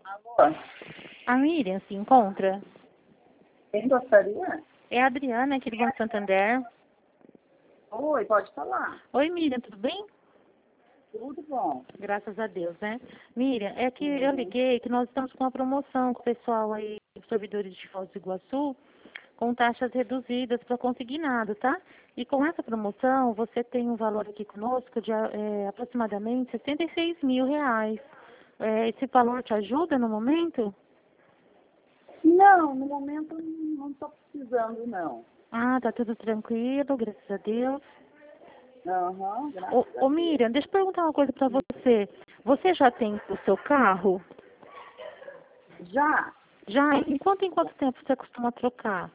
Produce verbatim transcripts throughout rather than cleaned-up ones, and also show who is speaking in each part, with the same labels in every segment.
Speaker 1: Alô?
Speaker 2: A Miriam se encontra?
Speaker 1: Quem gostaria?
Speaker 2: É a Adriana, aqui do Banco Santander.
Speaker 1: Oi, pode falar.
Speaker 2: Oi, Miriam, tudo bem?
Speaker 1: Tudo bom.
Speaker 2: Graças a Deus, né? Miriam, é que eu
Speaker 1: Uhum.
Speaker 2: liguei que nós estamos com uma promoção com o pessoal aí, os servidores de Foz do Iguaçu, com taxas reduzidas para consignado, tá? E com essa promoção, você tem um valor aqui conosco de é, aproximadamente sessenta e seis mil reais. É, esse valor te ajuda no momento?
Speaker 1: Não, no momento não estou precisando, não.
Speaker 2: Ah, tá tudo tranquilo, graças a Deus.
Speaker 1: Aham, graças
Speaker 2: Ô,
Speaker 1: a
Speaker 2: ô
Speaker 1: Deus.
Speaker 2: Miriam, deixa eu perguntar uma coisa para você. Você já tem o seu carro?
Speaker 1: Já?
Speaker 2: Já? Em quanto em quanto tempo você costuma trocar?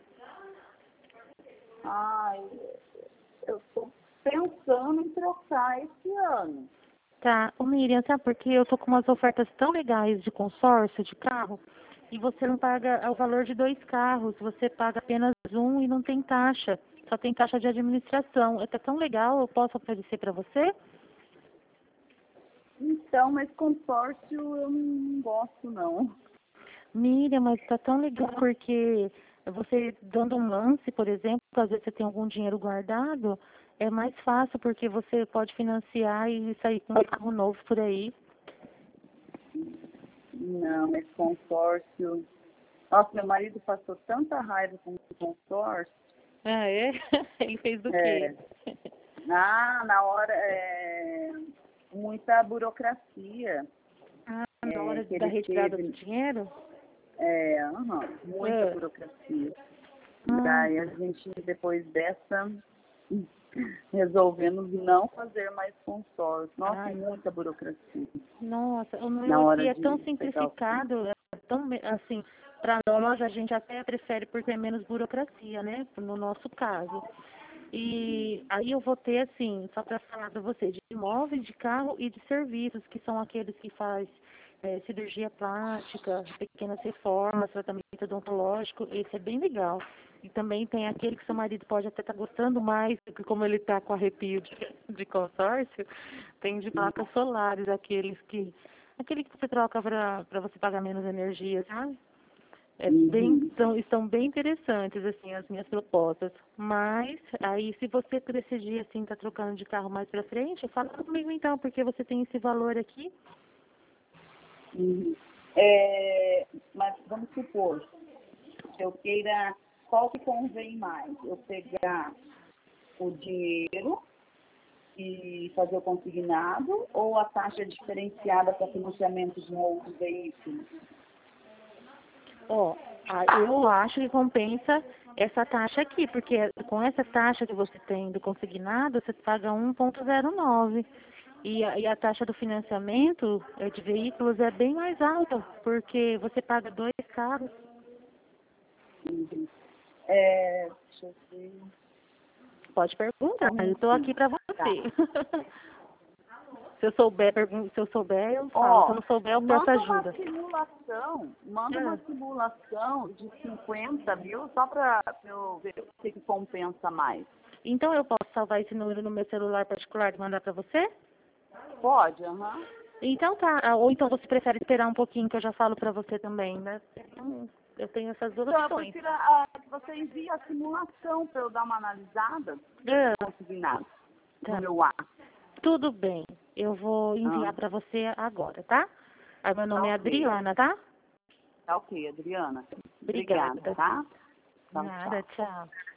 Speaker 1: Ai, eu estou pensando em trocar esse ano.
Speaker 2: Tá. Ô Miriam, sabe por quê? Eu tô com umas ofertas tão legais de consórcio de carro e você não paga o valor de dois carros, você paga apenas um e não tem taxa. Só tem taxa de administração. É tão legal, eu posso oferecer para você?
Speaker 1: Então, mas consórcio eu não gosto, não.
Speaker 2: Miriam, mas tá tão legal porque você dando um lance, por exemplo, às vezes você tem algum dinheiro guardado, é mais fácil porque você pode financiar e sair com um carro novo por aí.
Speaker 1: Não, mas consórcio... Nossa, meu marido passou tanta raiva com o consórcio.
Speaker 2: Ah, é? Ele fez do
Speaker 1: É.
Speaker 2: quê?
Speaker 1: Ah, na hora, é... muita burocracia.
Speaker 2: Ah, na
Speaker 1: É,
Speaker 2: hora
Speaker 1: que
Speaker 2: da
Speaker 1: ele
Speaker 2: retirada do
Speaker 1: teve,
Speaker 2: dinheiro?
Speaker 1: é, aham, muita
Speaker 2: É.
Speaker 1: burocracia.
Speaker 2: Ah,
Speaker 1: Daí a gente, depois dessa, resolvemos não fazer mais consórcio. Nossa,
Speaker 2: ai,
Speaker 1: muita burocracia
Speaker 2: nossa, o meu
Speaker 1: na hora
Speaker 2: aqui é
Speaker 1: de
Speaker 2: tão
Speaker 1: pegar o carro.
Speaker 2: simplificado, é tão, me- assim, para nós a gente até prefere porque é menos burocracia, né? No nosso caso. E aí eu vou ter, assim, só para falar para você, de imóveis, de carro e de serviços, que são aqueles que faz eh, cirurgia plástica, pequenas reformas, tratamento odontológico, esse é bem legal. E também tem aquele que seu marido pode até estar gostando mais, porque como ele está com arrepio de, de consórcio, tem de placas solares, aqueles que, aquele que você troca para você pagar menos energia, sabe? É bem,
Speaker 1: Uhum.
Speaker 2: são, estão bem interessantes, assim, as minhas propostas. Mas, aí, se você decidir, assim, tá trocando de carro mais pra frente, fala comigo então, porque você tem esse valor aqui.
Speaker 1: Uhum. É, mas vamos supor, se eu queira, qual que convém mais? Eu pegar o dinheiro e fazer o consignado ou a taxa diferenciada para financiamento de um outro veículo?
Speaker 2: Ó, a- eu acho que compensa essa taxa aqui, porque com essa taxa que você tem do consignado, você paga um ponto zero nove. E a, e a taxa do financiamento eh, de veículos é bem mais alta, porque você paga dois carros.
Speaker 1: Uhum. É, deixa eu ver.
Speaker 2: Pode
Speaker 1: Só
Speaker 2: perguntar,
Speaker 1: um
Speaker 2: eu estou aqui
Speaker 1: minutinho.
Speaker 2: para
Speaker 1: Tá.
Speaker 2: você. Se eu souber, pergun- se eu souber, eu falo. Se eu
Speaker 1: Ó,
Speaker 2: não souber, eu peço
Speaker 1: manda uma
Speaker 2: ajuda.
Speaker 1: simulação, manda uma
Speaker 2: Ah,
Speaker 1: simulação de cinquenta mil só para eu ver o que, que compensa mais.
Speaker 2: então eu posso salvar esse número no meu celular particular e mandar para você?
Speaker 1: Pode? Aham.
Speaker 2: Então tá. Ah, ou então você prefere esperar um pouquinho que eu já falo para você também, né? Então, eu tenho essas duas
Speaker 1: Então, eu
Speaker 2: opções.
Speaker 1: prefiro ah, que você envie a simulação para eu dar uma analisada
Speaker 2: Ah,
Speaker 1: consignado no
Speaker 2: tá.
Speaker 1: meu ar.
Speaker 2: Tudo bem. Eu vou
Speaker 1: Ah,
Speaker 2: enviar para você agora, tá? Aí meu
Speaker 1: tá
Speaker 2: nome é
Speaker 1: ok.
Speaker 2: Adriana, tá?
Speaker 1: Tá ok, Adriana. Obrigada,
Speaker 2: Obrigada.
Speaker 1: tá? Tchau,
Speaker 2: Nada,
Speaker 1: tchau.
Speaker 2: tchau.